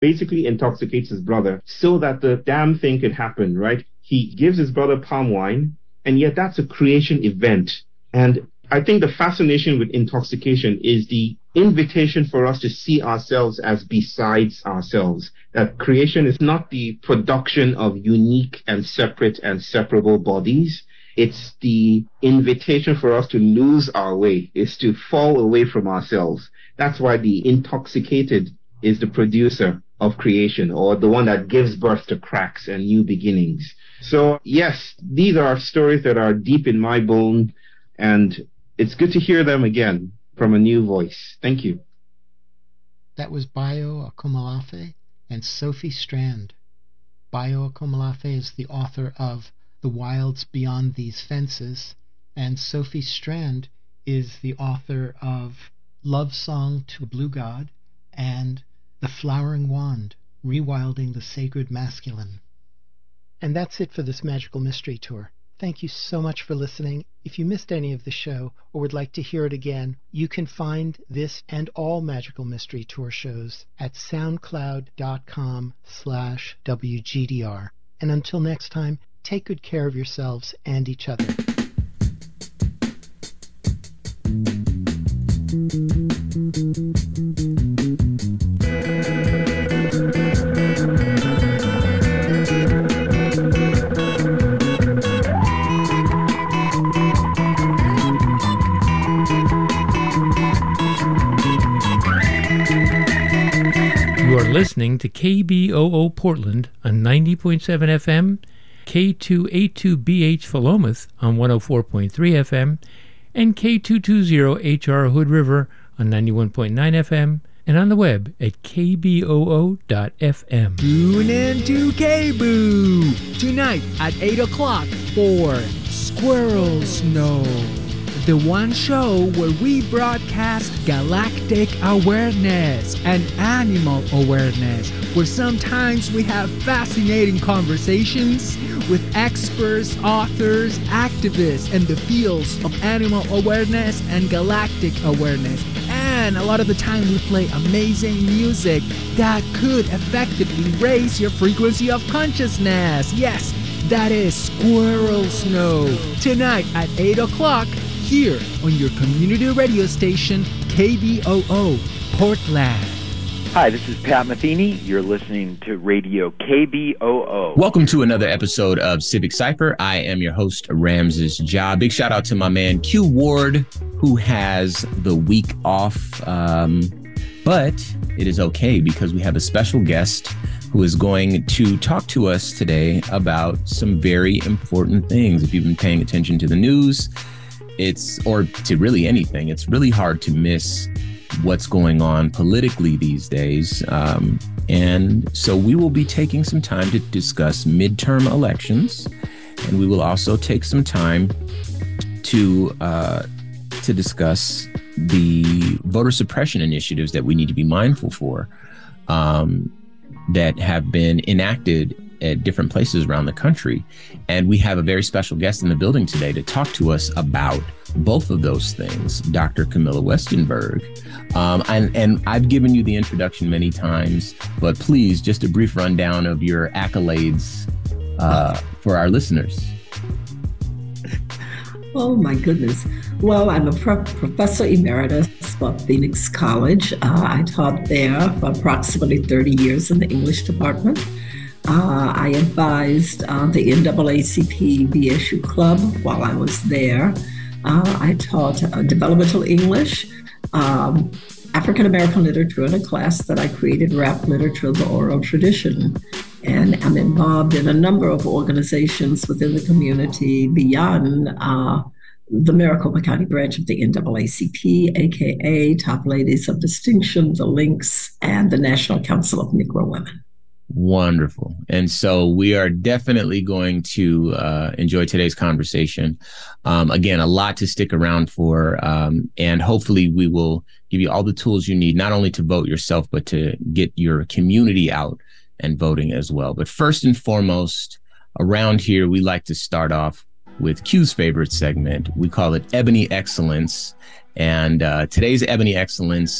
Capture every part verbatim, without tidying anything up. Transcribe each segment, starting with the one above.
basically intoxicates his brother so that the damn thing can happen, right? He gives his brother palm wine, and yet that's a creation event. And I think the fascination with intoxication is the invitation for us to see ourselves as besides ourselves. That creation is not the production of unique and separate and separable bodies. It's the invitation for us to lose our way, is to fall away from ourselves. That's why the intoxicated is the producer of creation, or the one that gives birth to cracks and new beginnings. So yes, these are stories that are deep in my bone, and it's good to hear them again from a new voice. Thank you. That was Bayo Akomolafe and Sophie Strand. Bayo Akomolafe is the author of The Wilds Beyond These Fences, and Sophie Strand is the author of Love Song to a Blue God and The Flowering Wand, Rewilding the Sacred Masculine. And that's it for this Magical Mystery Tour. Thank you so much for listening. If you missed any of the show or would like to hear it again, you can find this and all Magical Mystery Tour shows at soundcloud.com slash WGDR. And until next time, take good care of yourselves and each other. You are listening to K B O O Portland on ninety point seven F M, K two eighty-two B H Philomath on one oh four point three F M, and K two twenty H R Hood River on ninety-one point nine F M, and on the web at k b o o dot f m. Tune in to K-Boo tonight at eight o'clock for Squirrels Know, the one show where we broadcast galactic awareness and animal awareness, where sometimes we have fascinating conversations with experts, authors, activists in the fields of animal awareness and galactic awareness. And a lot of the time we play amazing music that could effectively raise your frequency of consciousness. Yes, that is Squirrels Know, tonight at eight o'clock here on your community radio station, K B O O Portland. Hi, this is Pat Metheny. You're listening to Radio K B O O. Welcome to another episode of Civic Cypher. I am your host, Ramses Ja. Big shout out to my man Q Ward, who has the week off. Um, but it is okay because we have a special guest who is going to talk to us today about some very important things. If you've been paying attention to the news, it's, or to really anything, it's really hard to miss what's going on politically these days. Um, and so we will be taking some time to discuss midterm elections, and we will also take some time to uh, to discuss the voter suppression initiatives that we need to be mindful for, um, that have been enacted at different places around the country. And we have a very special guest in the building today to talk to us about both of those things, Doctor Camilla Westenberg. Um, and, and I've given you the introduction many times, but please, just a brief rundown of your accolades uh, for our listeners. Oh, my goodness. Well, I'm a pro- professor emeritus for Phoenix College. Uh, I taught there for approximately thirty years in the English department. Uh, I advised uh, the N double A C P B S U Club while I was there. Uh, I taught uh, developmental English, um, African American literature in a class that I created, Rap Literature, the Oral Tradition. And I'm involved in a number of organizations within the community beyond uh, the Maricopa County branch of the N double A C P, aka Top Ladies of Distinction, the Links, and the National Council of Negro Women. Wonderful. And so we are definitely going to uh, enjoy today's conversation. Um, again, a lot to stick around for. Um, and hopefully we will give you all the tools you need, not only to vote yourself, but to get your community out and voting as well. But first and foremost, around here, we like to start off with Q's favorite segment. We call it Ebony Excellence. And uh, today's Ebony Excellence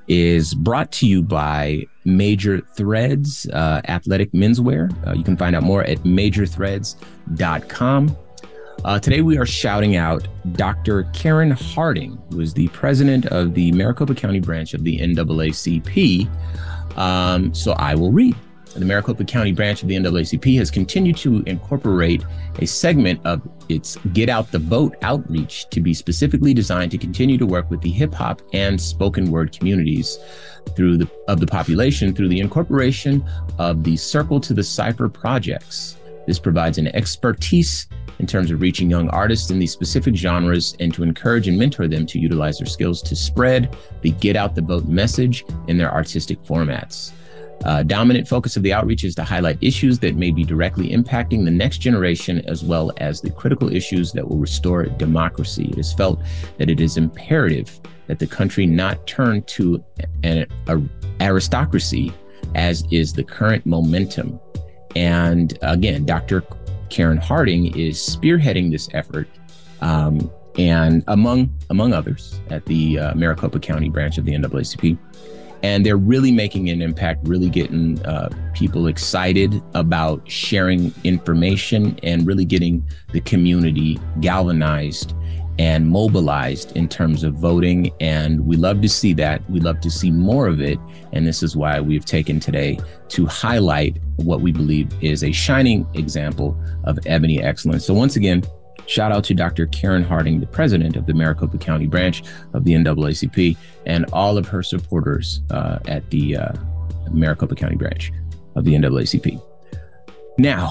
is brought to you by Major Threads uh, Athletic Menswear. Uh, you can find out more at major threads dot com. Uh, today we are shouting out Doctor Karen Harding, who is the president of the Maricopa County branch of the N double A C P. Um, so I will read. The Maricopa County branch of the N double A C P has continued to incorporate a segment of its Get Out the Vote outreach to be specifically designed to continue to work with the hip hop and spoken word communities through the of the population through the incorporation of the Circle to the Cipher projects. This provides an expertise in terms of reaching young artists in these specific genres and to encourage and mentor them to utilize their skills to spread the Get Out the Vote message in their artistic formats. Uh, dominant focus of the outreach is to highlight issues that may be directly impacting the next generation, as well as the critical issues that will restore democracy. It is felt that it is imperative that the country not turn to an a aristocracy, as is the current momentum. And again, Doctor Karen Harding is spearheading this effort, um, and among among others at the uh, Maricopa County branch of the N double A C P. And they're really making an impact, really getting uh, people excited about sharing information and really getting the community galvanized and mobilized in terms of voting. And we love to see that. We love to see more of it. And this is why we've taken today to highlight what we believe is a shining example of ebony excellence. So once again, shout out to Doctor Karen Harding, the president of the Maricopa County branch of the N double A C P, and all of her supporters uh, at the uh, Maricopa County branch of the N double A C P. Now,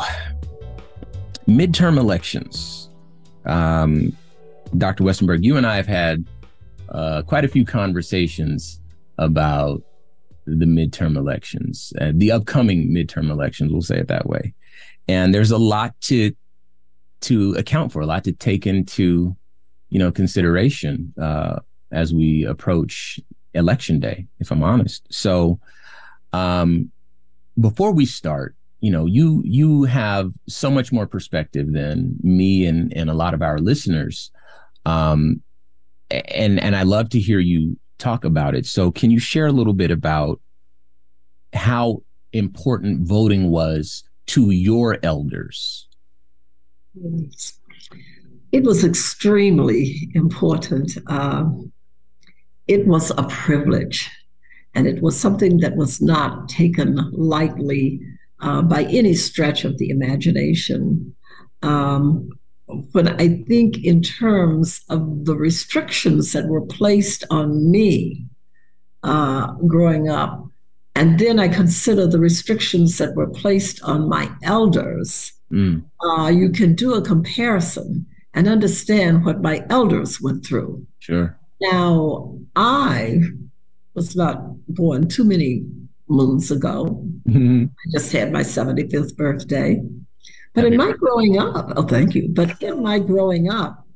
midterm elections. Um, Doctor Westenberg, you and I have had uh, quite a few conversations about the midterm elections, uh, the upcoming midterm elections, we'll say it that way. And there's a lot to to account for, a lot to take into, you know, consideration uh, as we approach election day, if I'm honest. So um, before we start, you know, you you have so much more perspective than me and, and a lot of our listeners. Um, and, and I love to hear you talk about it. So can you share a little bit about how important voting was to your elders? It was extremely important. Um, it was a privilege, and it was something that was not taken lightly uh, by any stretch of the imagination. Um, but I think in terms of the restrictions that were placed on me uh, growing up, and then I consider the restrictions that were placed on my elders, mm. uh, you can do a comparison and understand what my elders went through. Sure. Now, I was not born too many moons ago. Mm-hmm. I just had my seventy-fifth birthday. But in my growing up, oh, thank you. But in my growing up,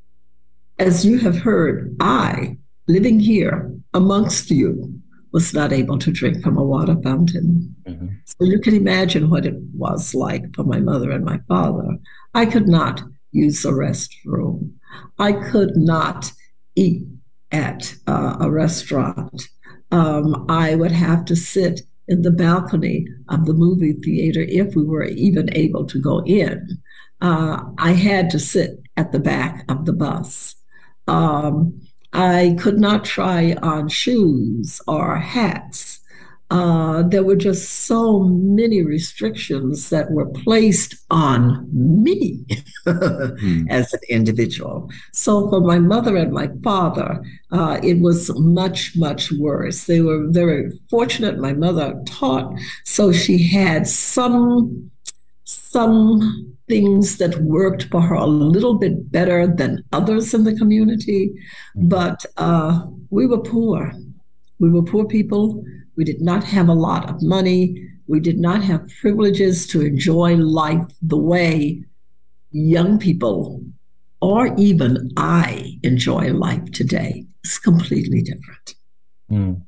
as you have heard, I, living here amongst you, was not able to drink from a water fountain. Mm-hmm. So you can imagine what it was like for my mother and my father. I could not use a restroom. I could not eat at uh, a restaurant. Um, I would have to sit in the balcony of the movie theater if we were even able to go in. Uh, I had to sit at the back of the bus. Um, I could not try on shoes or hats. Uh, there were just so many restrictions that were placed on me mm. as an individual. So for my mother and my father, uh, it was much, much worse. They were very fortunate. My mother taught, so she had some, some things that worked for her a little bit better than others in the community. But uh, we were poor. We were poor people. We did not have a lot of money. We did not have privileges to enjoy life the way young people, or even I, enjoy life today. It's completely different. Mm.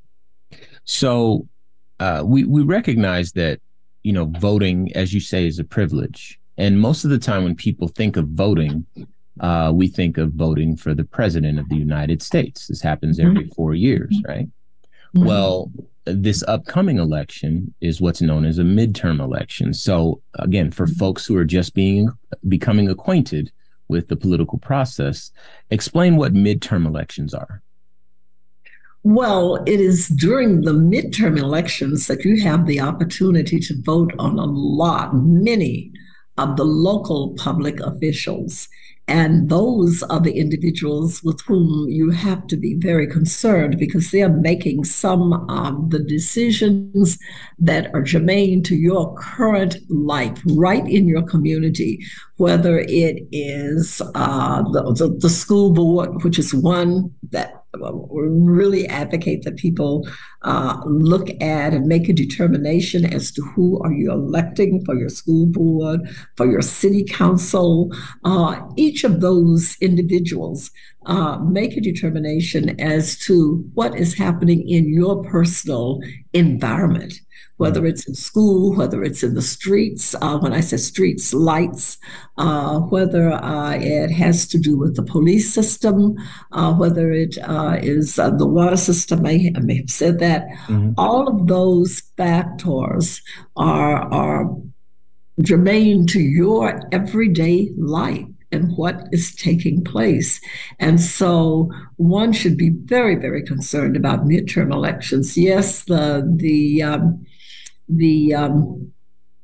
So uh, we, we recognize that, you know, voting, as you say, is a privilege. And most of the time when people think of voting, uh, we think of voting for the president of the United States. This happens every four years, right? Mm-hmm. Well, this upcoming election is what's known as a midterm election. So again, for mm-hmm. folks who are just being becoming acquainted with the political process, explain what midterm elections are. Well, it is during the midterm elections that you have the opportunity to vote on a lot, many of the local public officials. And those are the individuals with whom you have to be very concerned because they are making some of the decisions that are germane to your current life right in your community, whether it is uh, the, the, the school board, which is one that we really advocate that people uh, look at and make a determination as to who are you electing for your school board, for your city council. Uh, each of those individuals uh, make a determination as to what is happening in your personal environment, whether it's in school, whether it's in the streets, uh, when I say streets, lights, uh, whether uh, it has to do with the police system, uh, whether it uh, is uh, the water system, I, I may have said that. Mm-hmm. All of those factors are, are germane to your everyday life and what is taking place. And so one should be very, very concerned about midterm elections. Yes, the, the, um, The um,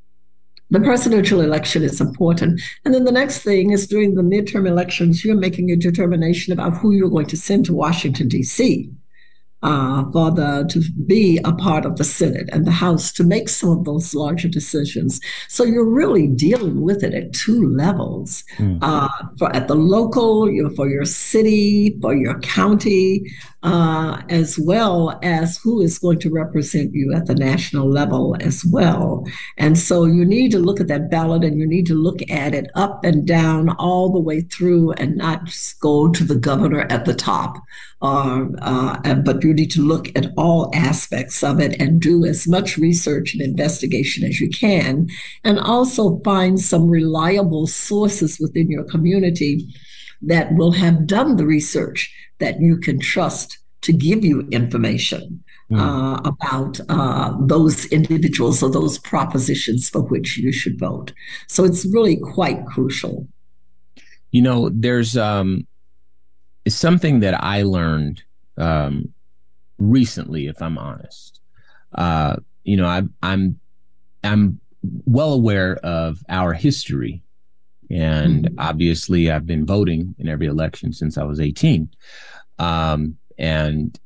the presidential election is important. And then the next thing is during the midterm elections, you're making a determination about who you're going to send to Washington, D C Uh, for the to be a part of the Senate and the House to make some of those larger decisions. So you're really dealing with it at two levels, mm. uh, for at the local, you know, for your city, for your county, uh, as well as who is going to represent you at the national level as well. And so you need to look at that ballot and you need to look at it up and down all the way through and not just go to the governor at the top. Uh, uh, but you need to look at all aspects of it and do as much research and investigation as you can, and also find some reliable sources within your community that will have done the research that you can trust to give you information mm. uh, about uh, those individuals or those propositions for which you should vote. So it's really quite crucial. You know, there's um, something that I learned um, recently, if I'm honest. Uh, you know, I, I'm I'm well aware of our history. And mm-hmm. obviously, I've been voting in every election since I was eighteen. Um, and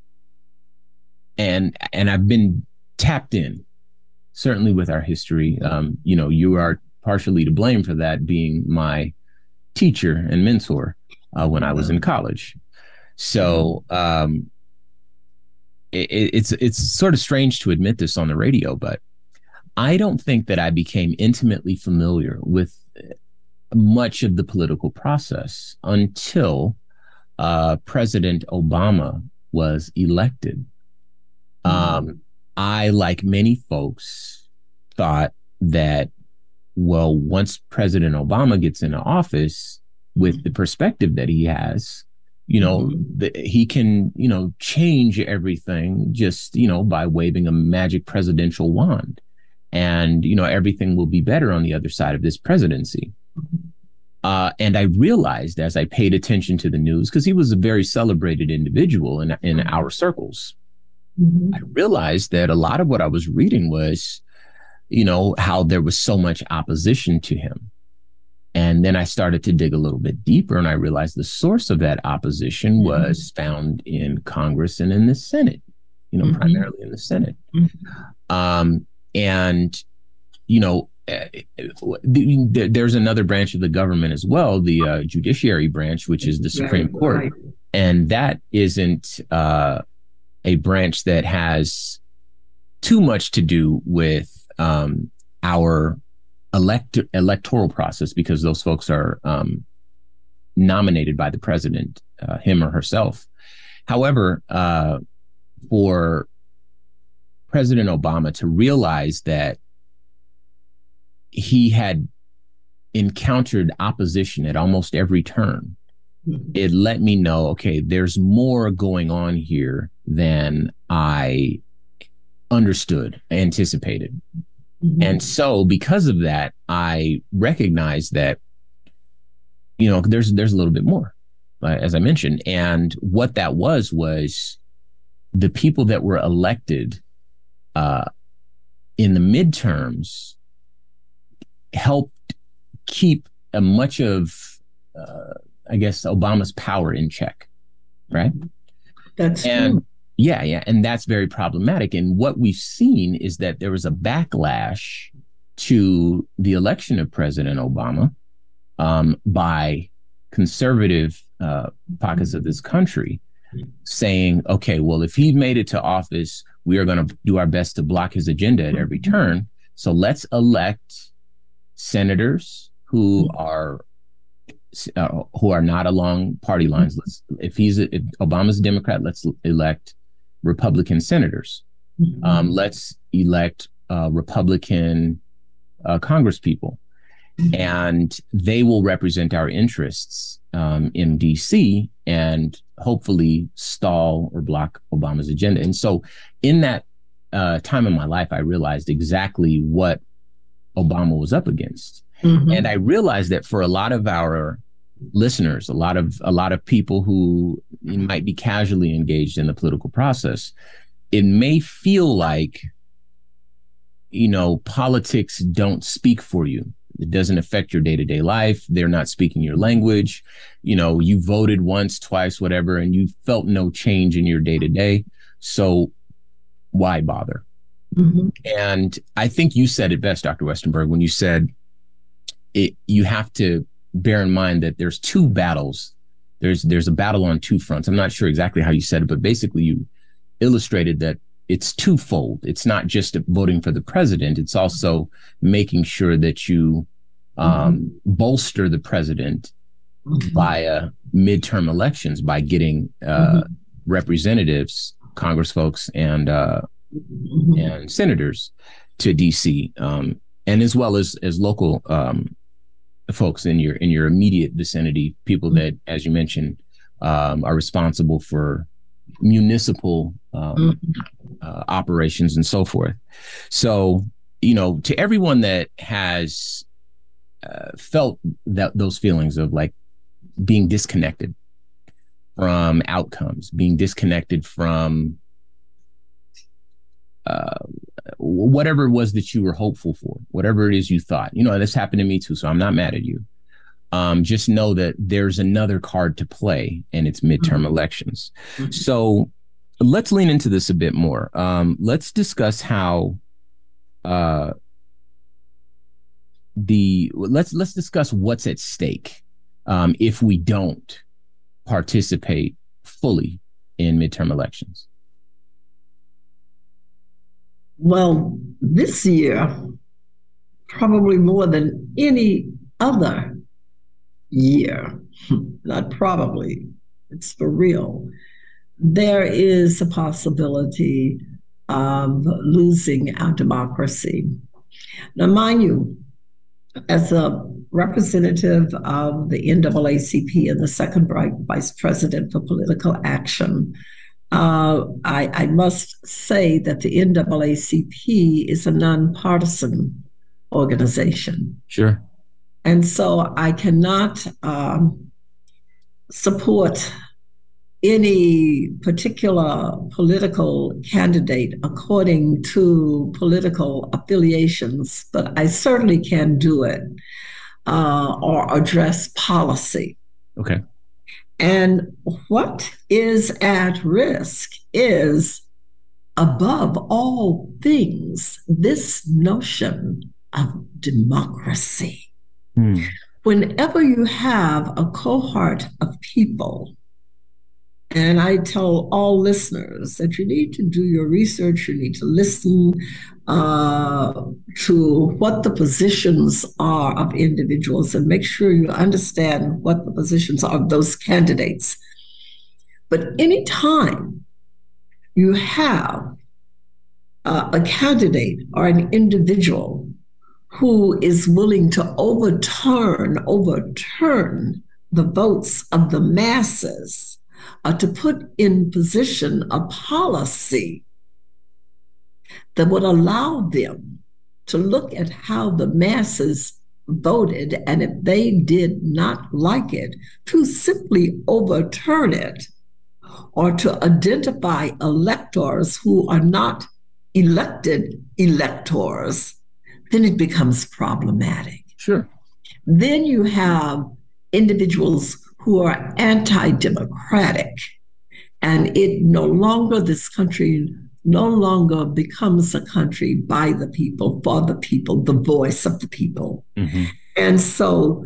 and and I've been tapped in, certainly with our history. Um, you know, you are partially to blame for that, being my teacher and mentor uh, when I was in college. So um, it, it's it's sort of strange to admit this on the radio, but I don't think that I became intimately familiar with much of the political process until uh, President Obama was elected. Um, I, like many folks, thought that, well, once President Obama gets into office, with the perspective that he has, you know, mm-hmm. the, he can, you know, change everything just, you know, by waving a magic presidential wand. And, you know, everything will be better on the other side of this presidency. Uh, and I realized as I paid attention to the news, because he was a very celebrated individual in, in our circles, mm-hmm. I realized that a lot of what I was reading was, you know, how there was so much opposition to him. And then I started to dig a little bit deeper, and I realized the source of that opposition mm-hmm. was found in Congress and in the Senate, you know, mm-hmm. primarily in the Senate. Mm-hmm. Um, and, you know, uh, there's another branch of the government as well, the uh, judiciary branch, which is the Supreme right, Court. Right. And that isn't uh, a branch that has too much to do with um, our elect electoral process, because those folks are um, nominated by the president, uh, him or herself. However, uh, for President Obama to realize that he had encountered opposition at almost every turn, mm-hmm. it let me know, okay, there's more going on here than I understood, anticipated. Mm-hmm. And so because of that, I recognized that, you know, there's there's a little bit more, uh, as I mentioned. And what that was, was the people that were elected uh, in the midterms helped keep a much of, uh, I guess, Obama's power in check, right? That's and true. yeah, yeah, and that's very problematic. And what we've seen is that there was a backlash to the election of President Obama um, by conservative uh, pockets of this country, saying, okay, well, if he made it to office, we are going to do our best to block his agenda at every turn. So let's elect senators who are uh, who are not along party lines. Let's, if he's a, if Obama's a Democrat, let's elect Republican senators. Um, let's elect uh, Republican uh, congresspeople, and they will represent our interests um, in D C and hopefully stall or block Obama's agenda. And so in that uh, time in my life, I realized exactly what Obama was up against. Mm-hmm. And I realized that for a lot of our listeners, a lot of a lot of people who might be casually engaged in the political process, it may feel like, you know, politics don't speak for you. It doesn't affect your day-to-day life. They're not speaking your language. You know, you voted once, twice, whatever, and you felt no change in your day-to-day. So why bother? Mm-hmm. And I think you said it best, Doctor Westenberg, when you said it, you have to bear in mind that there's two battles. There's there's a battle on two fronts. I'm not sure exactly how you said it, but basically you illustrated that it's twofold. It's not just voting for the president. It's also making sure that you um, mm-hmm. bolster the president mm-hmm. via midterm elections by getting uh, mm-hmm. representatives, Congress folks, and uh, mm-hmm. and senators to D C, um, and as well as as local um, folks in your in your immediate vicinity, people mm-hmm. that, as you mentioned, um, are responsible for municipal um, mm-hmm. uh, operations and so forth. So, you know, to everyone that has uh, felt that those feelings of like being disconnected from outcomes, being disconnected from uh, whatever it was that you were hopeful for, whatever it is you thought, you know, this happened to me too. So I'm not mad at you. Um, just know that there's another card to play, and it's midterm mm-hmm. elections. Mm-hmm. So let's lean into this a bit more. Um, let's discuss how uh, the let's let's discuss what's at stake um, if we don't participate fully in midterm elections. Well, this year, probably more than any other year, not probably, it's for real, there is a possibility of losing our democracy. Now, mind you, as a representative of the N double A C P and the second vice president for political action, uh, I, I must say that the N double A C P is a nonpartisan organization. Sure. And so I cannot um, support any particular political candidate according to political affiliations, but I certainly can do it uh, or address policy. Okay. And what is at risk is, above all things, this notion of democracy. Hmm. Whenever you have a cohort of people, and I tell all listeners that you need to do your research, you need to listen uh, to what the positions are of individuals and make sure you understand what the positions are of those candidates. But anytime you have uh, a candidate or an individual who is willing to overturn, overturn the votes of the masses uh, to put in position a policy that would allow them to look at how the masses voted, and if they did not like it, to simply overturn it or to identify electors who are not elected electors, then it becomes problematic. Sure. Then you have individuals who are anti-democratic, and it no longer, this country no longer becomes a country by the people, for the people, the voice of the people. Mm-hmm. And so,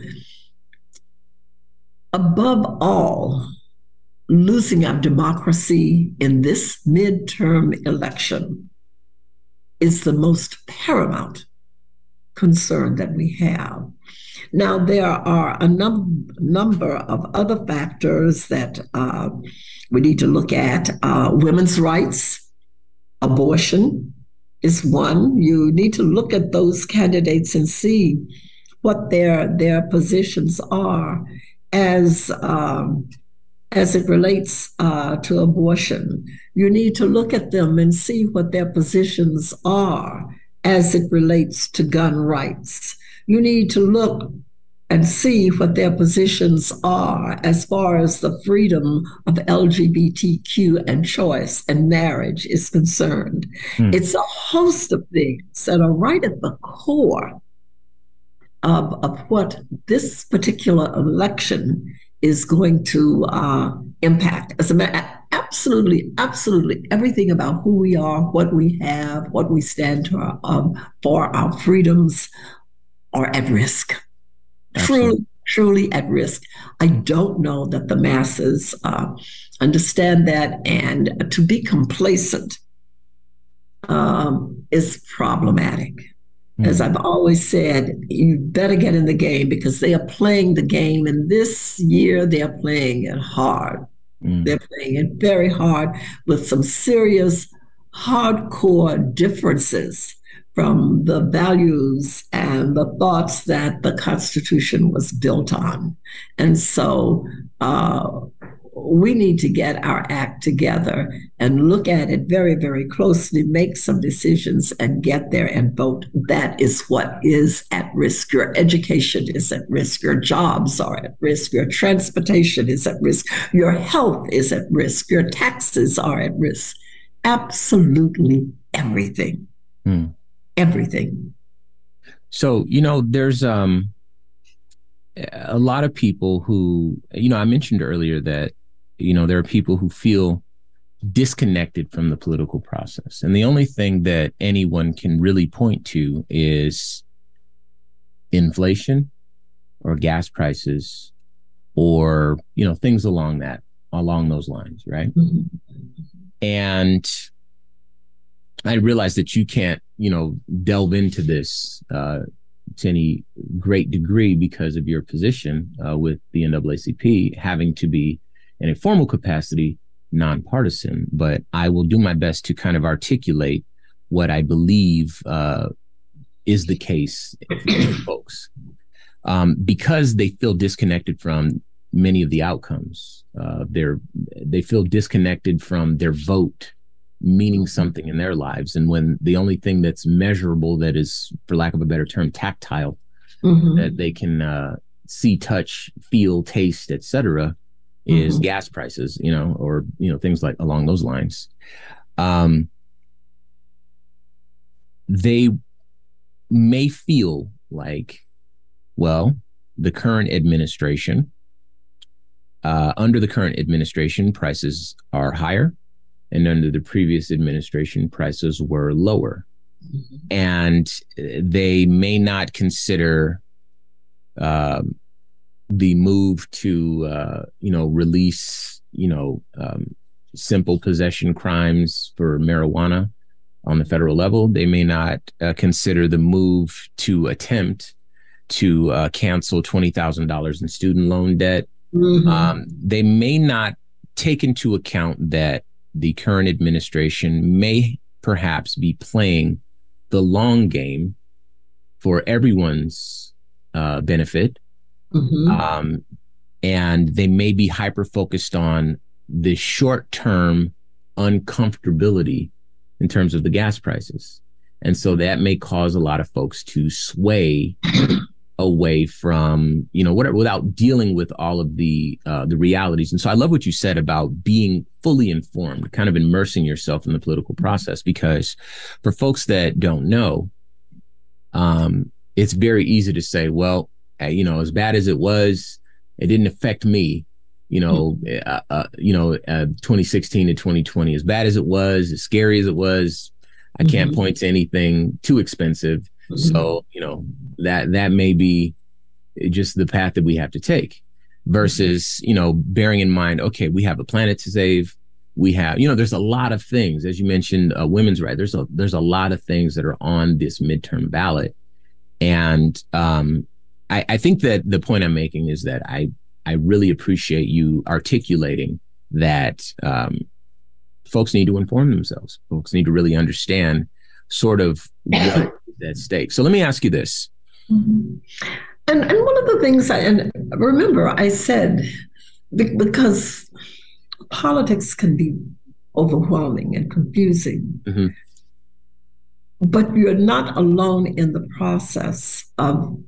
above all, losing our democracy in this midterm election is the most paramount concern that we have. Now, there are a num- number of other factors that uh, we need to look at. Uh, women's rights, abortion is one. You need to look at those candidates and see what their their positions are as um, as it relates uh, to abortion. You need to look at them and see what their positions are as it relates to gun rights. You need to look and see what their positions are as far as the freedom of L G B T Q and choice and marriage is concerned. Hmm. It's a host of things that are right at the core of, of what this particular election is going to uh, impact. As a matter, absolutely, absolutely everything about who we are, what we have, what we stand to our, um, for our freedoms are at risk. Truly, truly at risk. I don't know that the masses uh, understand that, and to be complacent um, is problematic. Mm. As I've always said, you better get in the game because they are playing the game, and this year they are playing it hard. Mm. They're playing it very hard with some serious, hardcore differences from the values and the thoughts that the Constitution was built on. And so uh, we need to get our act together and look at it very, very closely, make some decisions and get there and vote. That is what is at risk. Your education is at risk. Your jobs are at risk. Your transportation is at risk. Your health is at risk. Your taxes are at risk. Absolutely everything. Hmm. Everything. So, you know, there's um, a lot of people who, you know, I mentioned earlier that, you know, there are people who feel disconnected from the political process. And the only thing that anyone can really point to is inflation or gas prices or, you know, things along that, along those lines, right? Mm-hmm. And I realize that you can't, you know, delve into this uh, to any great degree because of your position uh, with the N double A C P, having to be in a formal capacity, nonpartisan. But I will do my best to kind of articulate what I believe uh, is the case for folks, um, because they feel disconnected from many of the outcomes. Uh, they're they feel disconnected from their vote meaning something in their lives. And when the only thing that's measurable, that is, for lack of a better term, tactile, mm-hmm. that they can uh, see, touch, feel, taste, et cetera, is mm-hmm. gas prices, you know, or, you know, things like along those lines. Um, they may feel like, well, the current administration, uh, under the current administration, prices are higher. And under the previous administration, prices were lower. Mm-hmm. And they may not consider um, the move to, uh, you know, release, you know, um, simple possession crimes for marijuana on the federal level. They may not uh, consider the move to attempt to uh, cancel twenty thousand dollars in student loan debt. Mm-hmm. Um, they may not take into account that the current administration may perhaps be playing the long game for everyone's uh, benefit. Mm-hmm. Um, and they may be hyper-focused on the short-term uncomfortability in terms of the gas prices. And so that may cause a lot of folks to sway away from, you know, whatever, without dealing with all of the uh, the realities. And so I love what you said about being fully informed, kind of immersing yourself in the political process, because for folks that don't know, um, it's very easy to say, well, uh, you know, as bad as it was, it didn't affect me. You know, uh, uh, you know, uh, twenty sixteen to twenty twenty, as bad as it was, as scary as it was, I can't mm-hmm. point to anything too expensive. Mm-hmm. So, you know, that that may be just the path that we have to take versus, you know, bearing in mind, OK, we have a planet to save. We have, you know, there's a lot of things, as you mentioned, uh, women's rights. There's a there's a lot of things that are on this midterm ballot. And um, I, I think that the point I'm making is that I I really appreciate you articulating that um, folks need to inform themselves. Folks need to really understand sort of what is at stake. So let me ask you this. Mm-hmm. And and one of the things, I, and remember, I said, because politics can be overwhelming and confusing, mm-hmm. but you're not alone in the process of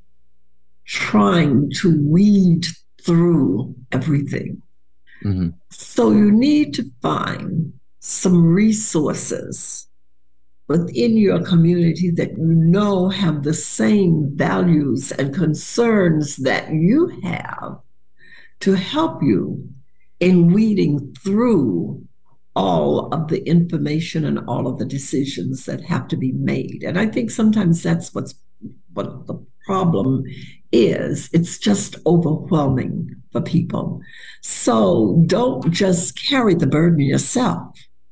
trying to weed through everything. Mm-hmm. So you need to find some resources within your community that you know have the same values and concerns that you have to help you in weeding through all of the information and all of the decisions that have to be made. And I think sometimes that's what's what the problem is. It's just overwhelming for people. So don't just carry the burden yourself,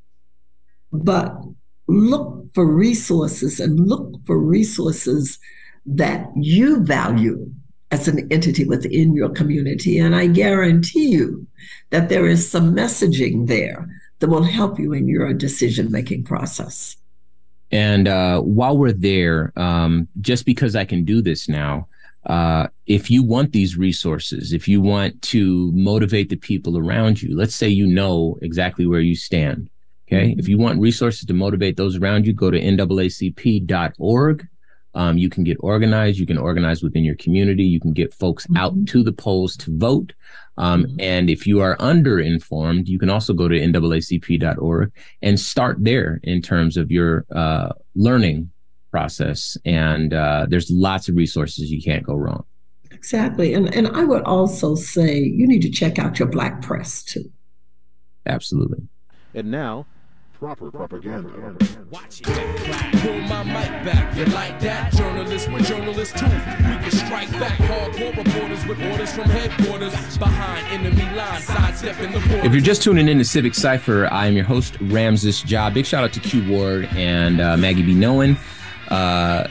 but look for resources and look for resources that you value as an entity within your community. And I guarantee you that there is some messaging there that will help you in your decision-making process. And uh, while we're there, um, just because I can do this now, uh, if you want these resources, if you want to motivate the people around you, let's say you know exactly where you stand. Okay. Mm-hmm. If you want resources to motivate those around you, go to N double A C P dot org. Um, you can get organized. You can organize within your community. You can get folks mm-hmm. out to the polls to vote. Um, mm-hmm. And if you are under-informed, you can also go to N double A C P dot org and start there in terms of your uh, learning process. And uh, there's lots of resources. You can't go wrong. Exactly. And, and I would also say you need to check out your Black press, too. Absolutely. And now, proper propaganda. Watch it. Pull my mic back. You like that? Journalists with journalists too. We can strike back. Hardcore reporters with orders from headquarters. Behind enemy lines, sidestepping the border. If you're just tuning in to Civic Cypher, I am your host, Ramses Ja. Big shout out to Q Ward and uh, Maggie B. Nolan. Uh,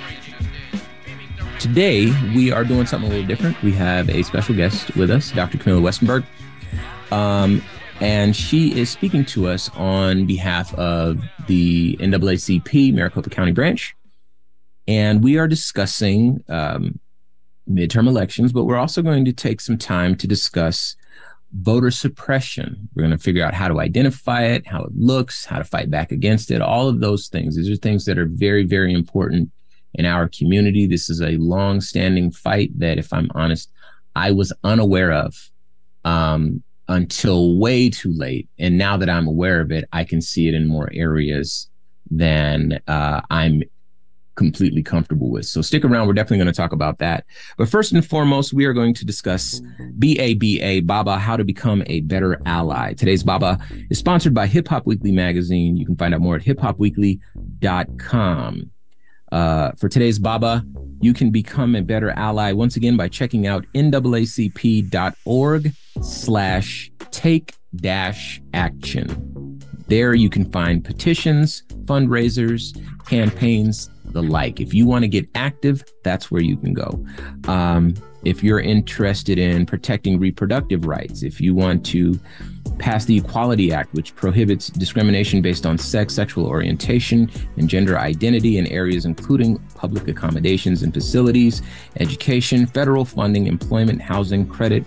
today, we are doing something a little different. We have a special guest with us, Doctor Camilla Westenberg. Um, And she is speaking to us on behalf of the N double A C P Maricopa County branch. And we are discussing um, midterm elections, but we're also going to take some time to discuss voter suppression. We're going to figure out how to identify it, how it looks, how to fight back against it, all of those things. These are things that are very, very important in our community. This is a long-standing fight that, if I'm honest, I was unaware of. Um, until way too late. And now that I'm aware of it, I can see it in more areas than uh, I'm completely comfortable with. So stick around. We're definitely going to talk about that. But first and foremost, we are going to discuss B A B A, Baba, How to Become a Better Ally. Today's Baba is sponsored by Hip Hop Weekly magazine. You can find out more at hip hop weekly dot com. Uh, for today's Baba, you can become a better ally once again by checking out N double A C P dot org slash take dash action. There you can find petitions, fundraisers, campaigns, the like. If you want to get active, that's where you can go. Um, if you're interested in protecting reproductive rights, if you want to pass the Equality Act, which prohibits discrimination based on sex, sexual orientation, and gender identity in areas including public accommodations and facilities, education, federal funding, employment, housing, credit,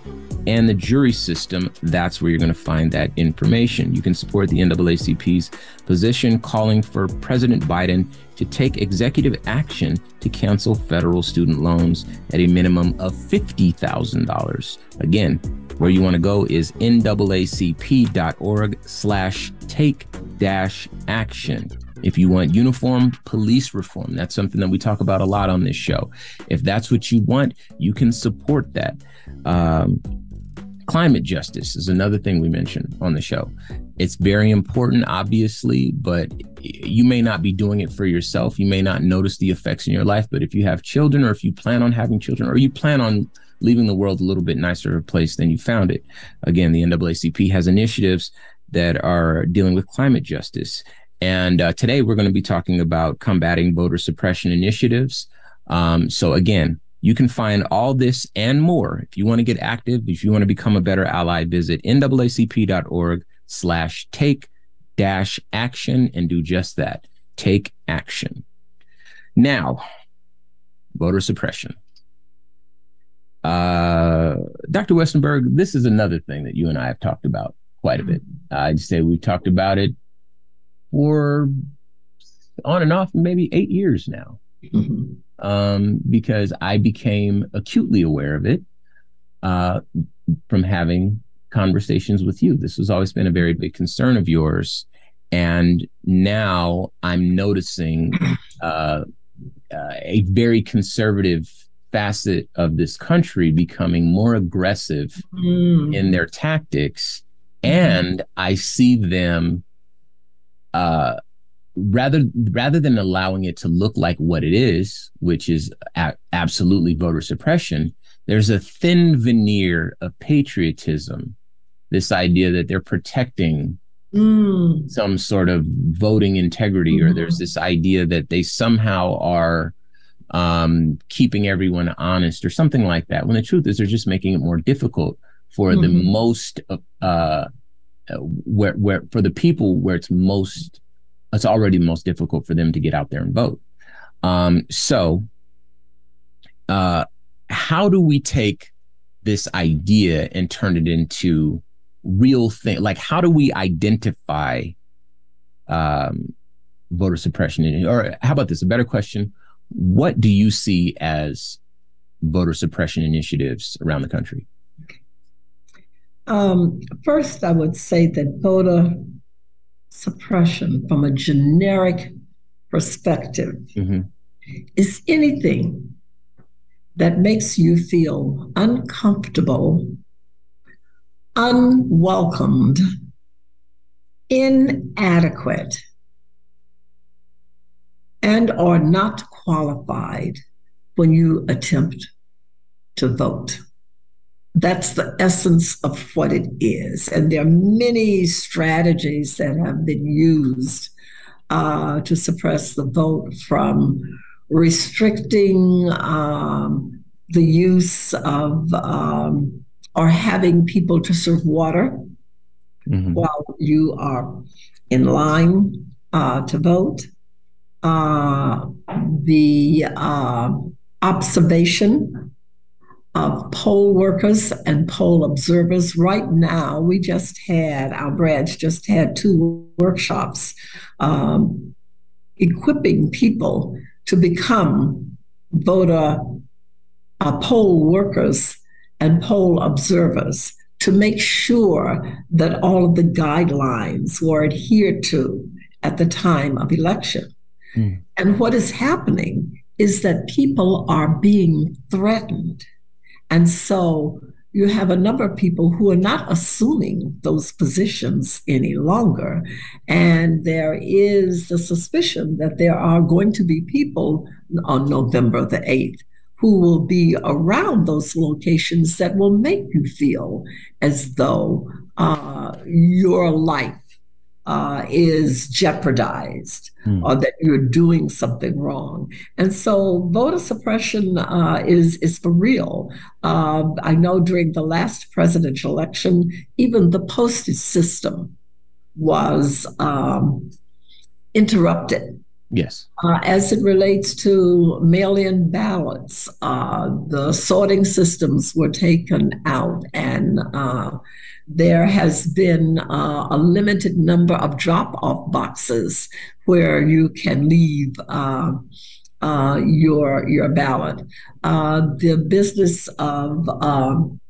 and the jury system, that's where you're going to find that information. You can support the N double A C P's position calling for President Biden to take executive action to cancel federal student loans at a minimum of fifty thousand dollars. Again, where you want to go is N double A C P dot org slash take dash action. If you want uniform police reform, that's something that we talk about a lot on this show. If that's what you want, you can support that. Um, climate justice is another thing we mentioned on the show. It's very important, obviously, but you may not be doing it for yourself. You may not notice the effects in your life, but if you have children, or if you plan on having children, or you plan on leaving the world a little bit nicer of a place than you found it, again, the N double A C P has initiatives that are dealing with climate justice. And uh, today we're going to be talking about combating voter suppression initiatives. Um, so again, you can find all this and more. If you want to get active, if you want to become a better ally, visit N double A C P dot org slash take dash action and do just that. Take action. Now, voter suppression. Uh, Doctor Westenberg, this is another thing that you and I have talked about quite a bit. I'd say we've talked about it for on and off maybe eight years now, mm-hmm. um, because I became acutely aware of it uh, from having conversations with you. This has always been a very big concern of yours. And now I'm noticing uh, uh, a very conservative facet of this country becoming more aggressive mm. in their tactics. And I see them uh, rather rather than allowing it to look like what it is, which is a- absolutely voter suppression, there's a thin veneer of patriotism, this idea that they're protecting mm. some sort of voting integrity, mm-hmm. or there's this idea that they somehow are um, keeping everyone honest or something like that, when the truth is they're just making it more difficult for mm-hmm. the most uh, where where for the people where it's most it's already most difficult for them to get out there and vote. Um, so uh, how do we take this idea and turn it into real thing? Like, how do we identify um, voter suppression? Or how about this? A better question: what do you see as voter suppression initiatives around the country? Um, first, I would say that voter suppression, from a generic perspective, mm-hmm. is anything that makes you feel uncomfortable, unwelcomed, inadequate, and or not qualified when you attempt to vote. That's the essence of what it is. And there are many strategies that have been used uh, to suppress the vote, from restricting um, the use of um, or having people to serve water mm-hmm. while you are in line uh, to vote. Uh, the uh, observation of poll workers and poll observers. Right now, we just had, our branch just had two workshops um, equipping people to become voter uh, poll workers and poll observers, to make sure that all of the guidelines were adhered to at the time of election. Mm. And what is happening is that people are being threatened. And so you have a number of people who are not assuming those positions any longer. And there is the suspicion that there are going to be people on November the eighth who will be around those locations that will make you feel as though uh, your life Uh, is jeopardized mm. or that you're doing something wrong. And so voter suppression uh, is, is for real. Uh, I know during the last presidential election, even the postage system was um, interrupted Yes. Uh, as it relates to mail-in ballots, uh, the sorting systems were taken out, and uh, there has been uh, a limited number of drop-off boxes where you can leave uh, uh, your your ballot. Uh, the business of um,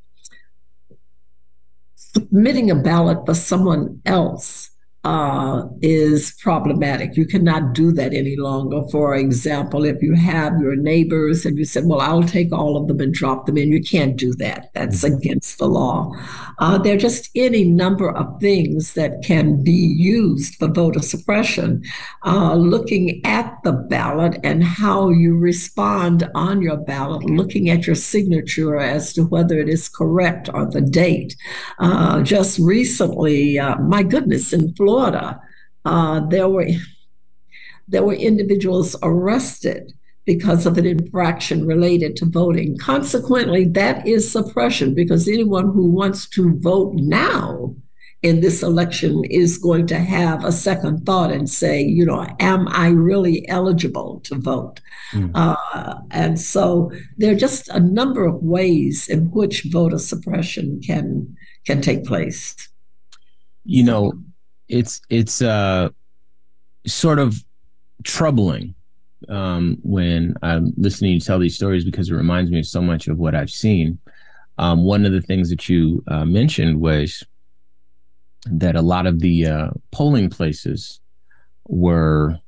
submitting a ballot for someone else uh, is problematic. You cannot do that any longer. For example, if you have your neighbors and you said, well, I'll take all of them and drop them in, you can't do that. That's against the law. Uh, there are just any number of things that can be used for voter suppression. Uh, looking at the ballot and how you respond on your ballot, looking at your signature as to whether it is correct or the date. Uh, just recently, uh, my goodness, in Florida, uh, there were there were individuals arrested because of an infraction related to voting. Consequently, that is suppression, because anyone who wants to vote now in this election is going to have a second thought and say, you know, am I really eligible to vote? Mm. Uh, and so there are just a number of ways in which voter suppression can can take place. You know, it's it's uh, sort of troubling um, when I'm listening to you tell these stories, because it reminds me of so much of what I've seen. Um, one of the things that you uh, mentioned was that a lot of the uh, polling places were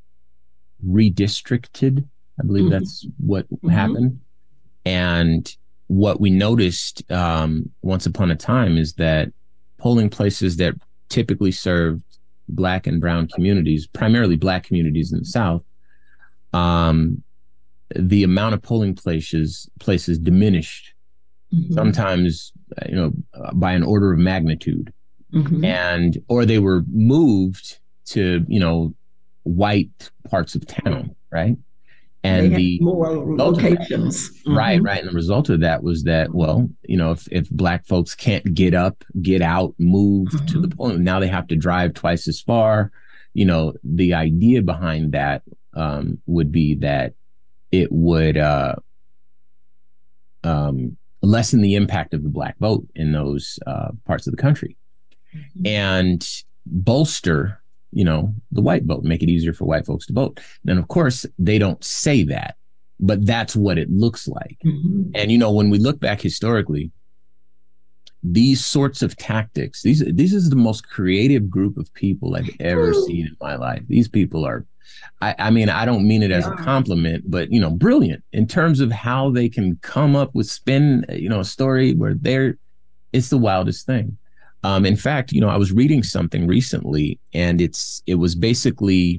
redistricted. I believe mm-hmm. that's what mm-hmm. happened. And what we noticed um, once upon a time is that polling places that typically served Black and brown communities, primarily Black communities in the South, um, the amount of polling places places diminished, mm-hmm. sometimes, you know, uh, by an order of magnitude. Mm-hmm. And or they were moved to, you know, white parts of town, right? And the more locations. That, mm-hmm. Right, right. And the result of that was that, well, you know, if, if Black folks can't get up, get out, move mm-hmm. to the polling, now they have to drive twice as far. You know, the idea behind that um, would be that it would uh, um, lessen the impact of the Black vote in those uh, parts of the country. And bolster, you know, the white vote, make it easier for white folks to vote. And of course, they don't say that, but that's what it looks like. Mm-hmm. And, you know, when we look back historically, these sorts of tactics, these, this is the most creative group of people I've ever seen in my life. These people are, I, I mean, I don't mean it as a compliment, but, you know, brilliant in terms of how they can come up with spin, you know, a story where they're, it's the wildest thing. Um, in fact, you know, I was reading something recently, and it's it was basically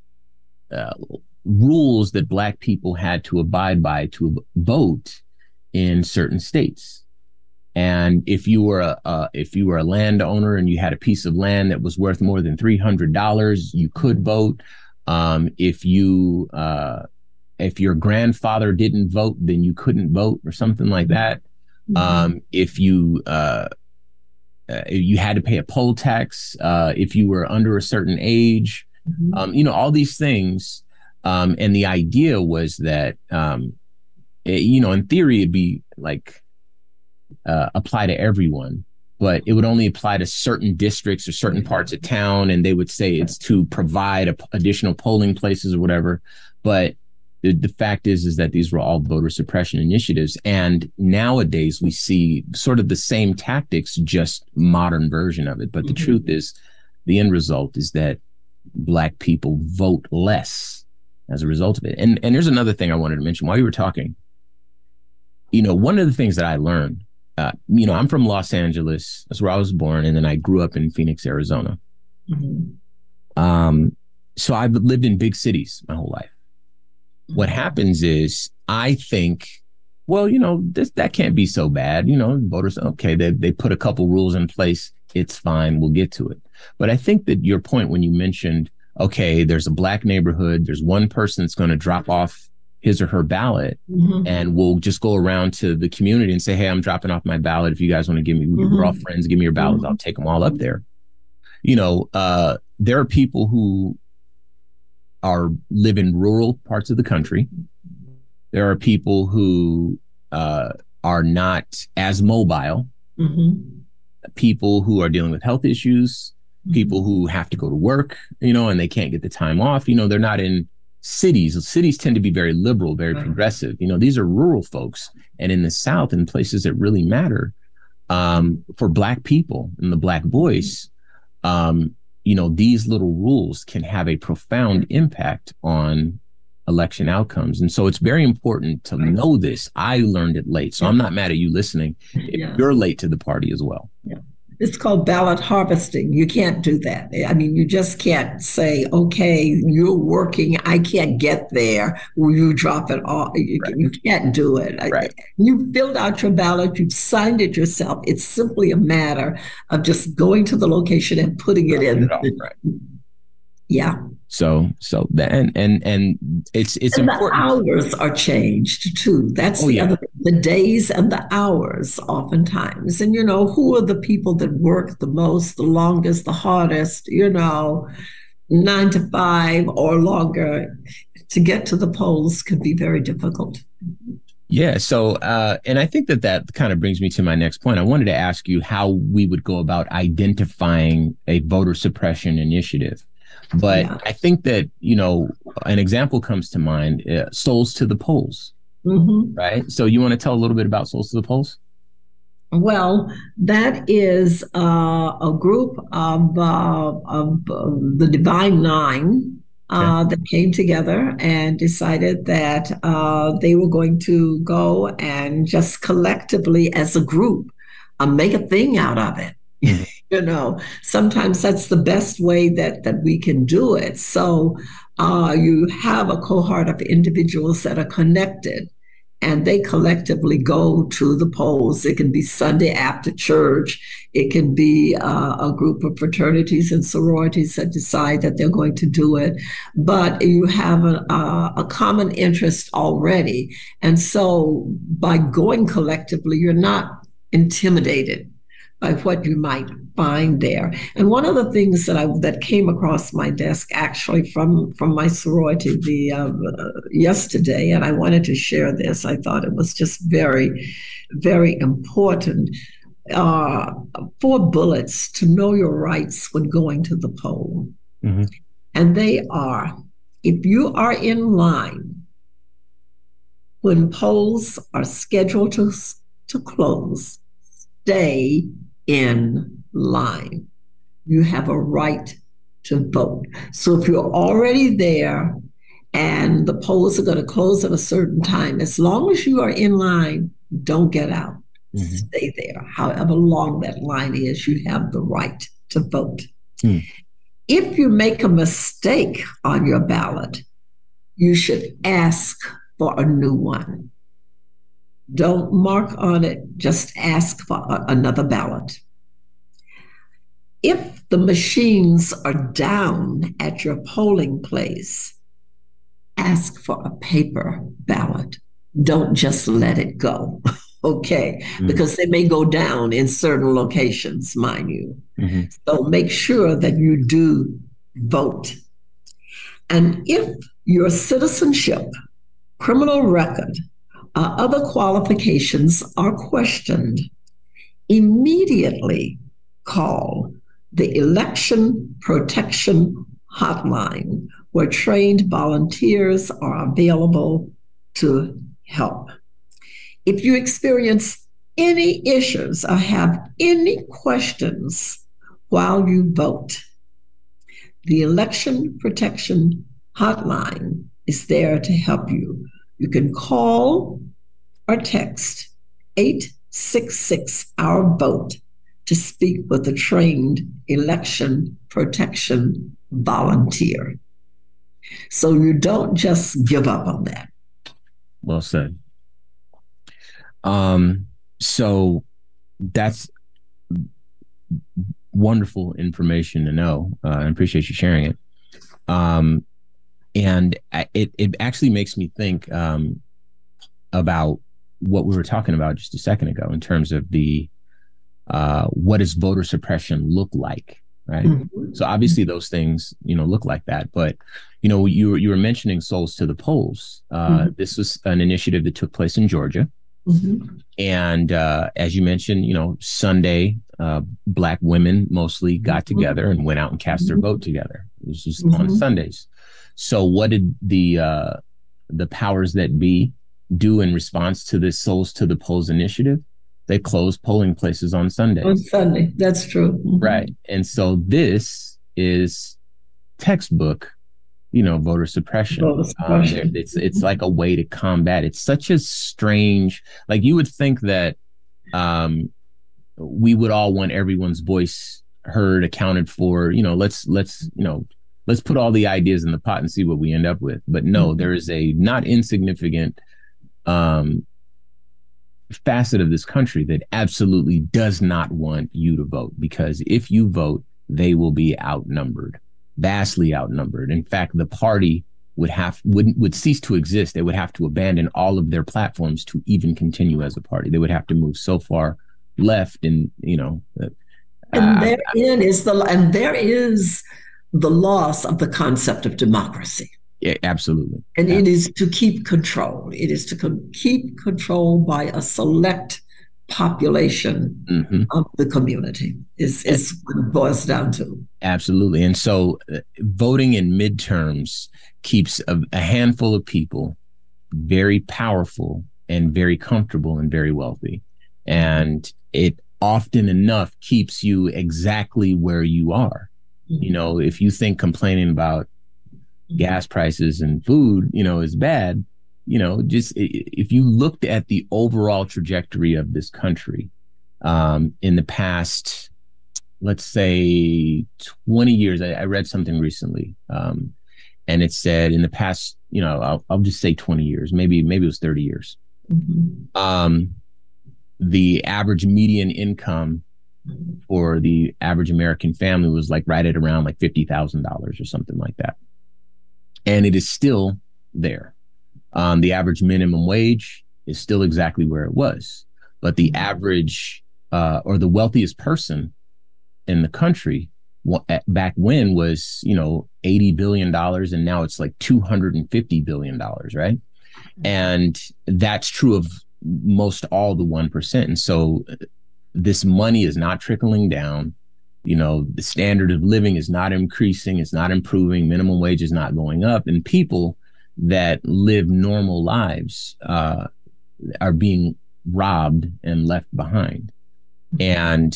uh, rules that Black people had to abide by to vote in certain states. And if you were a uh, if you were a landowner and you had a piece of land that was worth more than three hundred dollars, you could vote. Um, if you uh, if your grandfather didn't vote, then you couldn't vote, or something like that. Mm-hmm. Um, if you uh, Uh, you had to pay a poll tax uh, if you were under a certain age, mm-hmm. um, you know, all these things. Um, and the idea was that, um, it, you know, in theory, it'd be like uh, apply to everyone, but it would only apply to certain districts or certain parts of town. And they would say it's to provide a, additional polling places or whatever. But the, the fact is, is that these were all voter suppression initiatives. And nowadays we see sort of the same tactics, just modern version of it. But the mm-hmm. truth is, the end result is that Black people vote less as a result of it. And, and there's another thing I wanted to mention while you were talking. You know, one of the things that I learned, uh, you know, I'm from Los Angeles. That's where I was born. And then I grew up in Phoenix, Arizona. Mm-hmm. Um, so I've lived in big cities my whole life. What happens is I think, well, you know, this that can't be so bad. You know, voters, OK, they, they put a couple rules in place. It's fine. We'll get to it. But I think that your point when you mentioned, OK, there's a Black neighborhood, there's one person that's going to drop off his or her ballot, mm-hmm. and we'll just go around to the community and say, hey, I'm dropping off my ballot. If you guys want to give me, mm-hmm. we're all friends, give me your ballots. Mm-hmm. I'll take them all up there. You know, uh, there are people who are live in rural parts of the country. There are people who uh, are not as mobile. Mm-hmm. People who are dealing with health issues. Mm-hmm. People who have to go to work, you know, and they can't get the time off. You know, they're not in cities. Cities tend to be very liberal, very right. progressive. You know, these are rural folks. And in the South, in places that really matter um, for Black people and the Black voice, um, you know, these little rules can have a profound impact on election outcomes. And so it's very important to know this. I learned it late, so I'm not mad at you listening. Yeah. You're late to the party as well. Yeah. It's called ballot harvesting. You can't do that. I mean, you just can't say, okay, you're working, I can't get there. Will you drop it off? You, right. you can't do it. Right. You filled out your ballot, you've signed it yourself. It's simply a matter of just going to the location and putting it in. It off, right. Yeah. So, so that, and, and, and it's, it's and important. The hours are changed too. That's oh, the yeah. other, the days and the hours oftentimes. And, you know, who are the people that work the most, the longest, the hardest, you know, nine to five or longer to get to the polls could be very difficult. Yeah. So, uh, and I think that that kind of brings me to my next point. I wanted to ask you how we would go about identifying a voter suppression initiative. But yeah. I think that, you know, an example comes to mind, uh, Souls to the Polls, mm-hmm. right? So you want to tell a little bit about Souls to the Polls? Well, that is uh, a group of, uh, of uh, the Divine Nine uh, okay. that came together and decided that uh, they were going to go and just collectively as a group uh, make a thing out of it. Mm-hmm. You know, sometimes that's the best way that that we can do it. So uh, you have a cohort of individuals that are connected and they collectively go to the polls. It can be Sunday after church. It can be uh, a group of fraternities and sororities that decide that they're going to do it. But you have a, a, a common interest already. And so by going collectively, you're not intimidated by what you might find there. And one of the things that I that came across my desk actually from, from my sorority the uh, uh, yesterday, and I wanted to share this. I thought it was just very, very important. Uh, four bullets to know your rights when going to the poll. Mm-hmm. And they are, if you are in line when polls are scheduled to, to close, stay in line. You have a right to vote. So if you're already there and the polls are going to close at a certain time, as long as you are in line, don't get out. Mm-hmm. Stay there. However long that line is, you have the right to vote. Mm. If you make a mistake on your ballot, you should ask for a new one. Don't mark on it, just ask for a, another ballot. If the machines are down at your polling place, ask for a paper ballot. Don't just let it go, okay? Mm-hmm. Because they may go down in certain locations, mind you. Mm-hmm. So make sure that you do vote. And if your citizenship, criminal record, Uh, other qualifications are questioned, immediately call the Election Protection Hotline, where trained volunteers are available to help. If you experience any issues or have any questions while you vote, the Election Protection Hotline is there to help you. You can call or text eight six six, our vote to speak with a trained election protection volunteer. So you don't just give up on that. Well said. Um, so that's wonderful information to know. Uh, I appreciate you sharing it. Um, And it, it actually makes me think um, about what we were talking about just a second ago in terms of the uh, what does voter suppression look like right? Mm-hmm. So obviously those things, you know, look like that. But, you know, you were, you were mentioning Souls to the Polls. Uh, mm-hmm. This was an initiative that took place in Georgia. Mm-hmm. And uh, as you mentioned, you know, Sunday, uh, Black women mostly got together and went out and cast their vote together. This was mm-hmm. on Sundays. So what did the uh, the powers that be do in response to this Souls to the Polls initiative? They closed polling places on Sundays. On Sunday, that's true. Mm-hmm. Right. And so this is textbook, you know, voter suppression. Voter suppression. Um, it's it's like a way to combat. It's such a strange, like you would think that um, we would all want everyone's voice heard, accounted for. You know, let's let's you know let's put all the ideas in the pot and see what we end up with. But no, mm-hmm. there is a not insignificant um, facet of this country that absolutely does not want you to vote, because if you vote, they will be outnumbered. Vastly outnumbered. In fact, the party would have would would cease to exist. They would have to abandon all of their platforms to even continue as a party. They would have to move so far left, and you know. Uh, and therein is the and there is the loss of the concept of democracy. Yeah, absolutely. And absolutely. It is to keep control. It is to co- keep control by a select population mm-hmm. of the community is, is what it boils down to. Absolutely. And so uh, voting in midterms keeps a, a handful of people very powerful and very comfortable and very wealthy. And it often enough keeps you exactly where you are. Mm-hmm. You know, if you think complaining about gas prices and food, you know, is bad, you know, just if you looked at the overall trajectory of this country um, in the past, let's say twenty years, I, I read something recently um, and it said in the past, you know, I'll, I'll just say twenty years, maybe, maybe it was thirty years. Mm-hmm. Um, the average median income for the average American family was like right at around like fifty thousand dollars or something like that. And it is still there. Um, the average minimum wage is still exactly where it was. But the average uh, or the wealthiest person in the country w- back when was, you know, eighty billion dollars. And now it's like two hundred fifty billion dollars, right? And that's true of most all the one percent. And so this money is not trickling down. You know, the standard of living is not increasing. It's not improving. Minimum wage is not going up. And people that live normal lives uh, are being robbed and left behind. And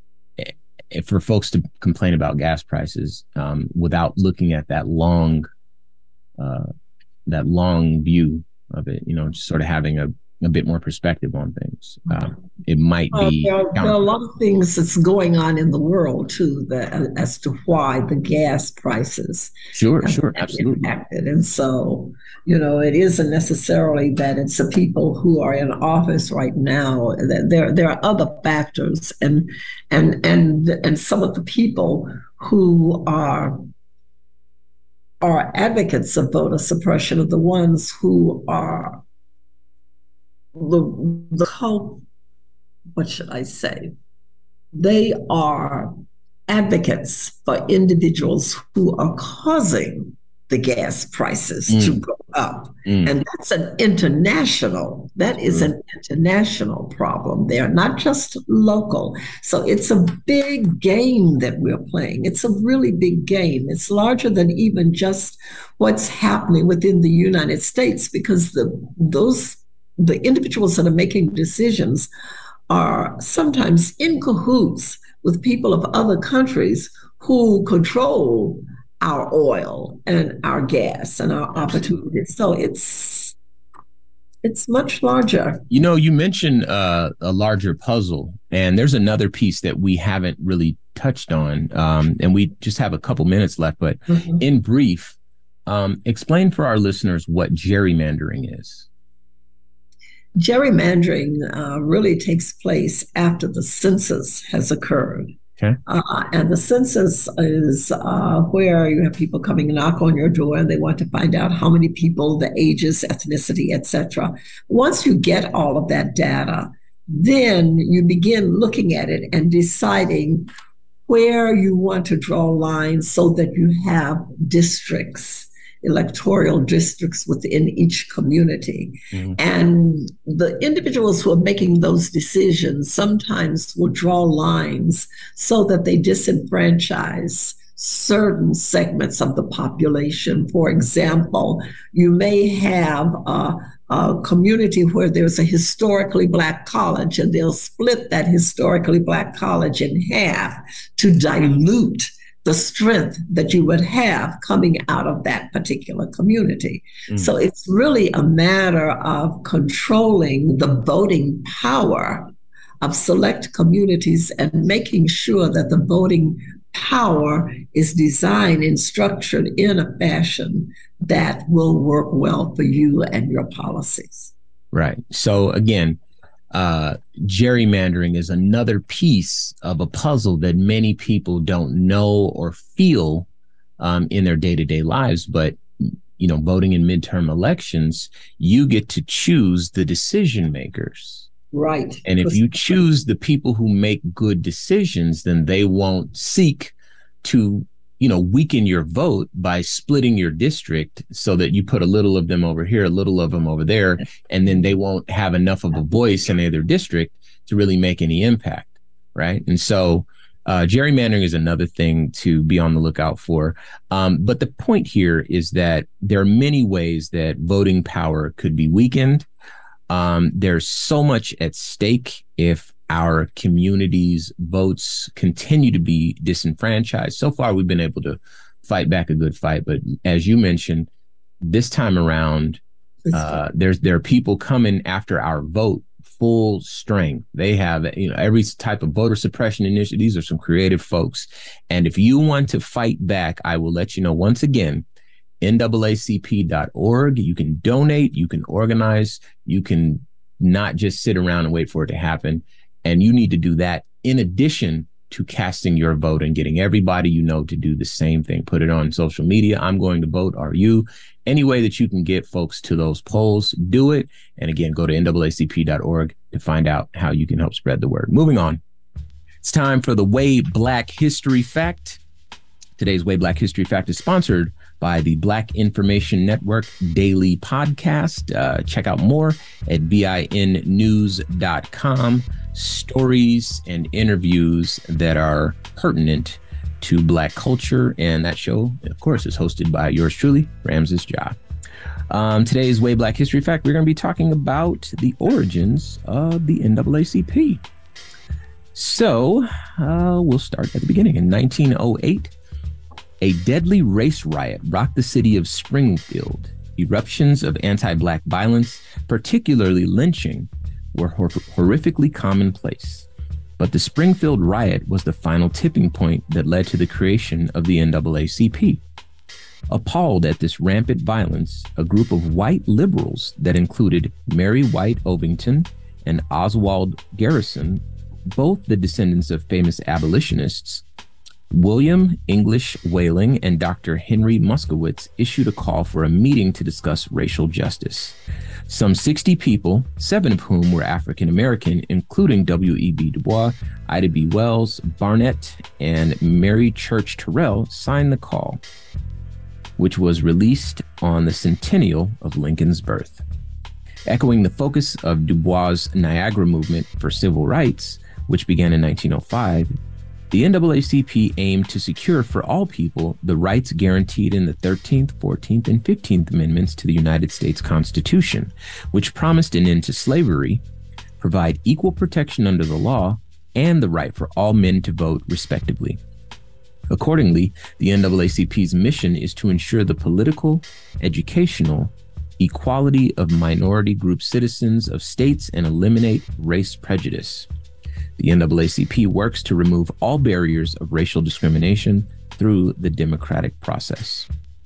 for folks to complain about gas prices um, without looking at that long, uh, that long view of it, you know, just sort of having a, a bit more perspective on things. Um, it might uh, be. There are, there are a lot of things that's going on in the world too, that, as to why the gas prices sure, sure, absolutely impacted. And so, you know, it isn't necessarily that it's the people who are in office right now. There, there are other factors, and and and and some of the people who are are advocates of voter suppression are the ones who are the the cult. What should I say? They are advocates for individuals who are causing the gas prices mm. to go up. Mm. And that's an international, that is mm. an international problem. They are not just local. So it's a big game that we're playing. It's a really big game. It's larger than even just what's happening within the United States, because the those the individuals that are making decisions are sometimes in cahoots with people of other countries who control our oil and our gas and our opportunities. So it's it's much larger. You know, you mentioned uh, a larger puzzle, and there's another piece that we haven't really touched on, um, and we just have a couple minutes left. But mm-hmm. in brief, um, explain for our listeners what gerrymandering is. Gerrymandering uh, really takes place after the census has occurred. Okay. Uh, and the census is uh, where you have people coming and knock on your door and they want to find out how many people, the ages, ethnicity, et cetera. Once you get all of that data, then you begin looking at it and deciding where you want to draw lines so that you have districts, electoral districts within each community. Mm-hmm. And the individuals who are making those decisions sometimes will draw lines so that they disenfranchise certain segments of the population. For example, you may have a, a community where there's a historically Black college, and they'll split that historically Black college in half to dilute the strength that you would have coming out of that particular community. Mm. So it's really a matter of controlling the voting power of select communities and making sure that the voting power is designed and structured in a fashion that will work well for you and your policies. Right. So again, uh, gerrymandering is another piece of a puzzle that many people don't know or feel um, in their day-to-day lives. But, you know, voting in midterm elections, you get to choose the decision makers. Right. And if you choose the people who make good decisions, then they won't seek to, you know, weaken your vote by splitting your district so that you put a little of them over here, a little of them over there, and then they won't have enough of a voice in their district to really make any impact. Right. And so uh, gerrymandering is another thing to be on the lookout for. Um, but the point here is that there are many ways that voting power could be weakened. Um, there's so much at stake if our community's votes continue to be disenfranchised. So far, we've been able to fight back a good fight. But as you mentioned, this time around, uh, there's there are people coming after our vote full strength. They have, you know, every type of voter suppression initiative. These are some creative folks. And if you want to fight back, I will let you know once again, N double A C P dot org. You can donate, you can organize, you can not just sit around and wait for it to happen. And you need to do that in addition to casting your vote and getting everybody you know to do the same thing. Put it on social media. I'm going to vote. Are you? Any way that you can get folks to those polls, do it. And again, go to N double A C P dot org to find out how you can help spread the word. Moving on. It's time for the Way Black History Fact. Today's Way Black History Fact is sponsored by the Black Information Network Daily Podcast. Uh, check out more at B I N news dot com. Stories and interviews that are pertinent to Black culture. And that show, of course, is hosted by yours truly, Ramses Ja. Um, today's Way Black History Fact, we're going to be talking about the origins of the N double A C P. So uh, we'll start at the beginning. In nineteen oh eight, a deadly race riot rocked the city of Springfield. Eruptions of anti-Black violence, particularly lynching, were hor- horrifically commonplace. But the Springfield riot was the final tipping point that led to the creation of the N double A C P. Appalled at this rampant violence, a group of white liberals that included Mary White Ovington and Oswald Garrison, both the descendants of famous abolitionists, William English Whaling and Doctor Henry Muskowitz, issued a call for a meeting to discuss racial justice. Some sixty people, seven of whom were African American, including W E B Du Bois, Ida B. Wells, Barnett, and Mary Church Terrell, signed the call, which was released on the centennial of Lincoln's birth. Echoing the focus of Du Bois' Niagara movement for civil rights, which began in nineteen oh five, the N double A C P aimed to secure for all people the rights guaranteed in the thirteenth, fourteenth, and fifteenth Amendments to the United States Constitution, which promised an end to slavery, provide equal protection under the law, and the right for all men to vote, respectively. Accordingly, the N double A C P's mission is to ensure the political, educational, equality of minority group citizens of states and eliminate race prejudice. The N double A C P works to remove all barriers of racial discrimination through the democratic process.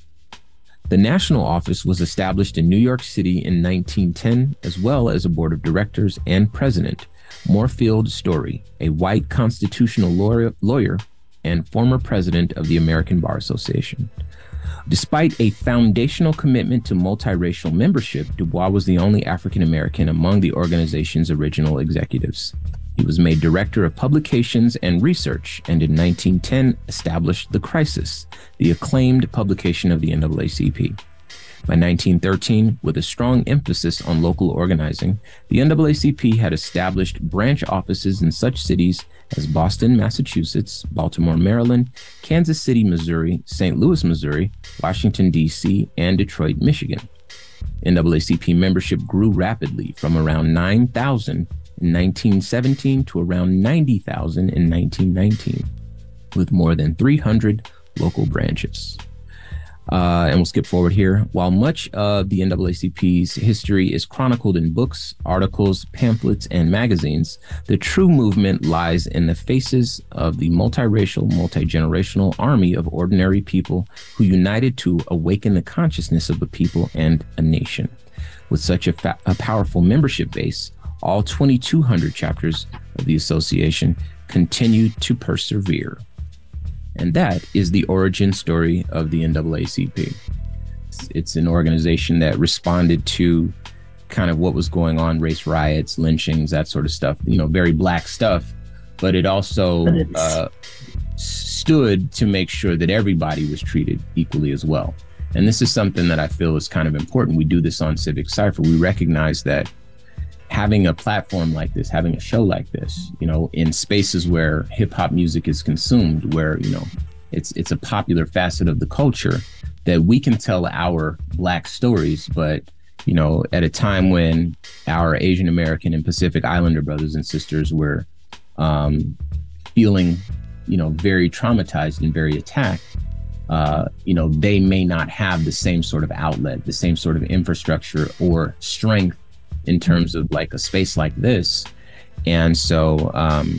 The national office was established in New York City in nineteen ten, as well as a board of directors and president, Moorfield Story, a white constitutional lawyer, lawyer and former president of the American Bar Association. Despite a foundational commitment to multiracial membership, Du Bois was the only African American among the organization's original executives. He was made Director of Publications and Research, and in nineteen ten established The Crisis, the acclaimed publication of the N double A C P. By nineteen thirteen, with a strong emphasis on local organizing, the N double A C P had established branch offices in such cities as Boston, Massachusetts, Baltimore, Maryland, Kansas City, Missouri, Saint Louis, Missouri, Washington, D C, and Detroit, Michigan. N double A C P membership grew rapidly from around nine thousand in nineteen seventeen to around ninety thousand in nineteen nineteen, with more than three hundred local branches. Uh, and we'll skip forward here. While much of the N double A C P's history is chronicled in books, articles, pamphlets, and magazines, the true movement lies in the faces of the multiracial, multi-generational army of ordinary people who united to awaken the consciousness of the people and a nation. With such a, fa- a powerful membership base, all twenty-two hundred chapters of the association continue to persevere. And that is the origin story of the N double A C P. It's, it's an organization that responded to kind of what was going on, race riots, lynchings, that sort of stuff, you know, very black stuff. But it also uh, stood to make sure that everybody was treated equally as well. And this is something that I feel is kind of important. We do this on Civic Cypher. We recognize that having a platform like this, having a show like this, you know, in spaces where hip hop music is consumed, where, you know, it's it's a popular facet of the culture, that we can tell our Black stories, but, you know, at a time when our Asian American and Pacific Islander brothers and sisters were um, feeling, you know, very traumatized and very attacked, uh, you know, they may not have the same sort of outlet, the same sort of infrastructure or strength in terms of like a space like this. And so, um,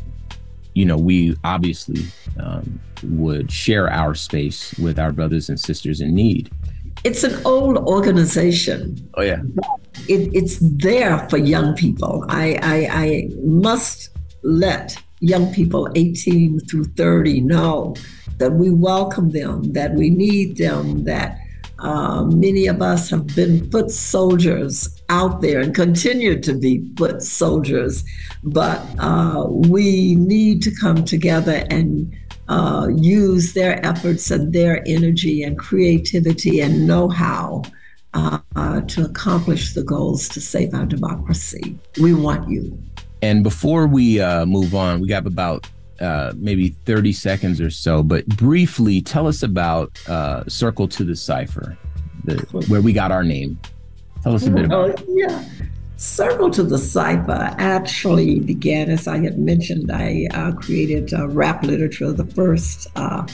you know, we obviously um, would share our space with our brothers and sisters in need. It's an old organization. Oh, yeah. It, it's there for young people. I, I, I must let young people eighteen through thirty know that we welcome them, that we need them, that Uh, many of us have been foot soldiers out there and continue to be foot soldiers, but uh, we need to come together and uh, use their efforts and their energy and creativity and know-how uh, uh, to accomplish the goals to save our democracy. We want you. And before we uh, move on, we got about uh, maybe thirty seconds or so, but briefly tell us about uh, Circle to the Cypher, the, where we got our name. Tell us a bit about it. Uh, yeah. Circle to the Cypher actually began, as I had mentioned, I uh, created uh, rap literature, the first uh,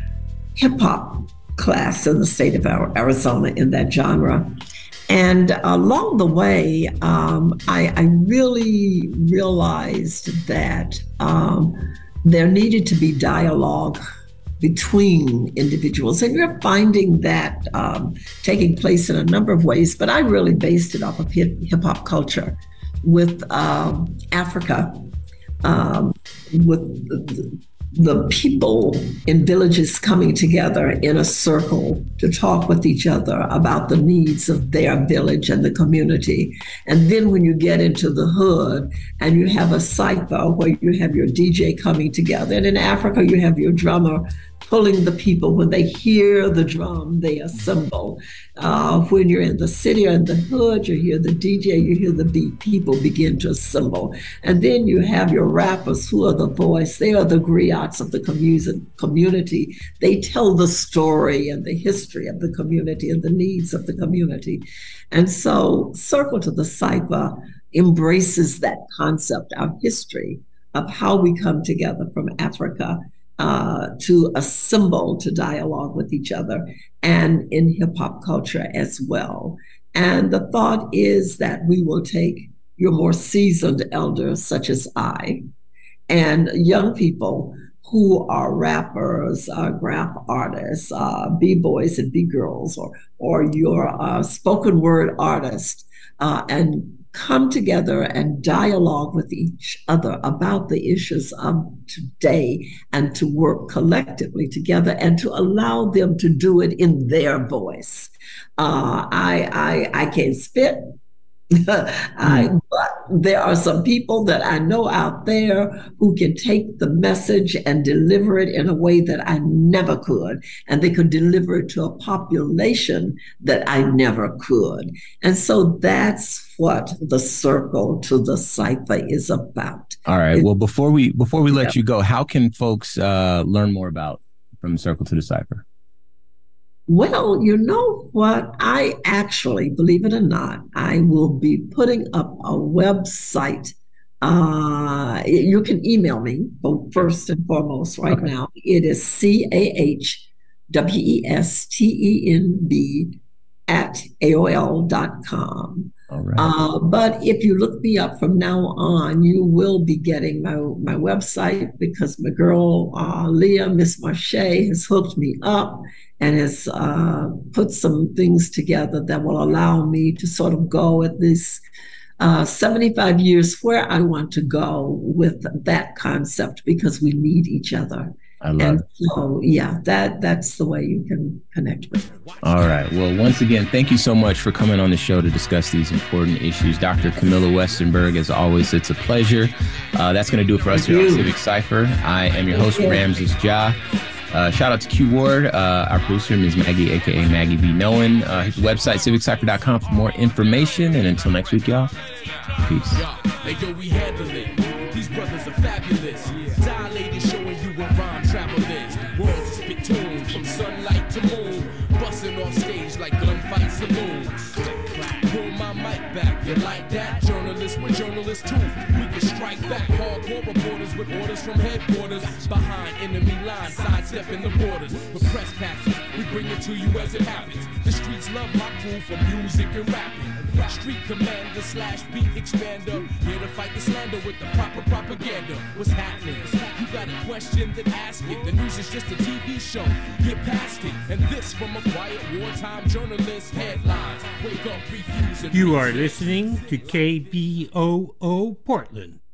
hip hop class in the state of Arizona in that genre. And along the way, um, I, I really realized that um, there needed to be dialogue between individuals. And you're finding that um, taking place in a number of ways, but I really based it off of hip, hip hop culture with um, Africa, um, with the, the people in villages coming together in a circle to talk with each other about the needs of their village and the community. And then when you get into the hood and you have a cypher where you have your D J coming together, and in Africa you have your drummer pulling the people. When they hear the drum, they assemble. Uh, when you're in the city or in the hood, you hear the D J, you hear the beat, people begin to assemble. And then you have your rappers who are the voice. They are the griots of the community. They tell the story and the history of the community and the needs of the community. And so Circle to the Cypher embraces that concept, our history of how we come together from Africa Uh, to assemble, to dialogue with each other, and in hip hop culture as well. And the thought is that we will take your more seasoned elders, such as I, and young people who are rappers, uh, graph artists, uh, b-boys and b-girls, or, or your uh, spoken word artists, uh, and come together and dialogue with each other about the issues of today, and to work collectively together and to allow them to do it in their voice. Uh, I, I, I can't spit, I, but there are some people that I know out there who can take the message and deliver it in a way that I never could. And they could deliver it to a population that I never could. And so that's what the Circle to the Cipher is about. All right. It, well, before we before we let yeah. you go, how can folks uh, learn more about From Circle to the Cipher? Well, you know what? I actually, believe it or not, I will be putting up a website. Uh, you can email me, but first and foremost, right okay. now, it is C A H W E S T E N B at A O L dot com. All right. Uh, but if you look me up from now on, you will be getting my, my website because my girl, uh, Leah, Miss Marche, has hooked me up and has uh, put some things together that will allow me to sort of go at this uh, seventy-five years where I want to go with that concept because we need each other. I love and it. So, yeah, that that's the way you can connect with me. All right. Well, once again, thank you so much for coming on the show to discuss these important issues. Doctor Camilla Westenberg, as always, it's a pleasure. Uh, that's going to do it for us Thank here you. on Civic Cipher. I am your host, Ramses Ja. Uh, shout out to Q Ward, uh, our producer, Miz Maggie, a k a. Maggie B. Nolan. Uh, his website, civic cipher dot com for more information. And until next week, y'all, peace. Hey, yo, we handle it. These brothers are fabulous. Dilated, showing you what rhyme travel is. Worlds is spittoon, from sunlight to moon. Busting off stage like gunfight saloons. Pull my mic back, you like that? Journalists, we're journalists too. We can strike back. Hardcore reporters with orders from headquarters. Behind enemy lines, sidestepping the borders. With press passes, we bring it to you as it happens. The streets love my crew for music and rapping. Street commander slash beat expander. Here to fight the slander with the proper propaganda. What's happening? You got a question, then ask it. The news is just a T V show. Get past it. And this from a quiet wartime journalist. Headlines. Wake up, refuse, and You are listening to K B O O Portland.